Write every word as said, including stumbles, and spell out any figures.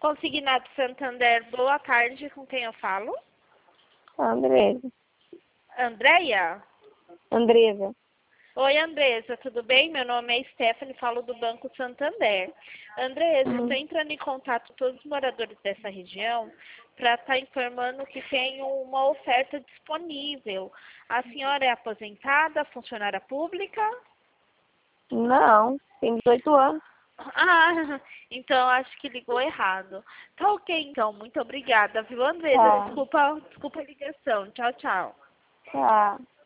Consignado Santander, boa tarde, com quem eu falo? Andresa. Andréia? Andresa. Oi, Andresa, tudo bem? Meu nome é Stephanie, falo do Banco Santander. Andresa, eu estou entrando em contato com todos os moradores dessa região para estar informando que tem uma oferta disponível. A senhora é aposentada, funcionária pública? Não, tem dezoito anos. Ah, então acho que ligou errado. Tá ok, então. Muito obrigada, viu, Andresa? Tá, Desculpa, desculpa a ligação. Tchau, tchau. tá.